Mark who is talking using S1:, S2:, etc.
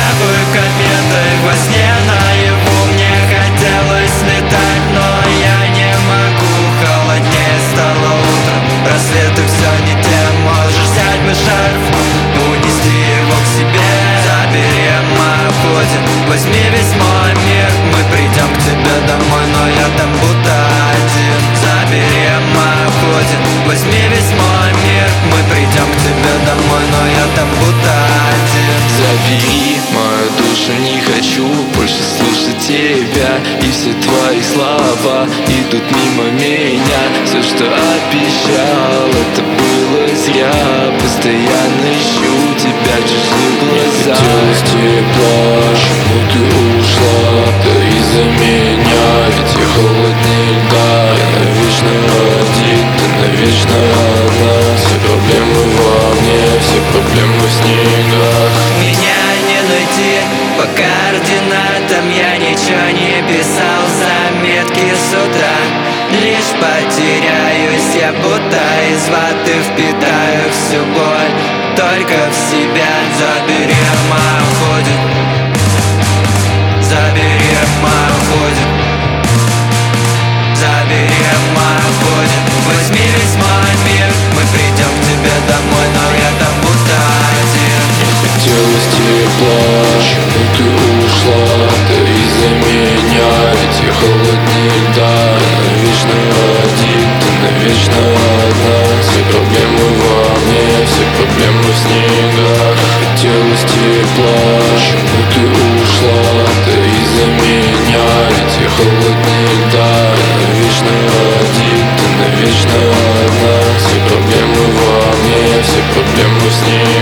S1: тобой кометой во сне наяву. Мне хотелось летать, но я не могу. Холоднее стало утром, рассветы все не те. Можешь взять мой шарф, унести его к себе. Забери мою входе, возьми весь мой мир. Мы придем к тебе домой, но я там буду один. Забери мою входе, возьми весь мой мир. Мы придем к тебе домой, но я там буду один.
S2: Забери мою душу, не хочу больше слушать тебя. И все твои слова идут мимо меня. Все, что обещал, это было зря. Постоянно ищу тебя в чужих глазах.
S3: Мне хотелось тепла, почему ты ушла? Да из-за меня, ведь я холоднее льда. Я навечно один, ты навечно одна. Все проблемы во мне, все проблемы в снегах.
S1: Меня не найти по координатам. Я ничего не писал, заметки с утра. Лишь потеряюсь, я будто из воды впитаю всю боль только в себя. Забери мою входит, забери мою входит, забери мою входит. Возьми весь мой мир, мы придем к тебе домой, но я там буду один.
S3: Мне хотелось тепла, почему ты ушла? Да из-за меня, ведь я холоднее льда. Я навечно один, ты навечно одна. Все проблемы во мне, все проблемы в снегах. Хотелось тепла, почему ты ушла? Да из-за меня, ведь я холоднее льда. Я навечно один, ты навечно одна. Все проблемы во мне, все проблемы в снегах.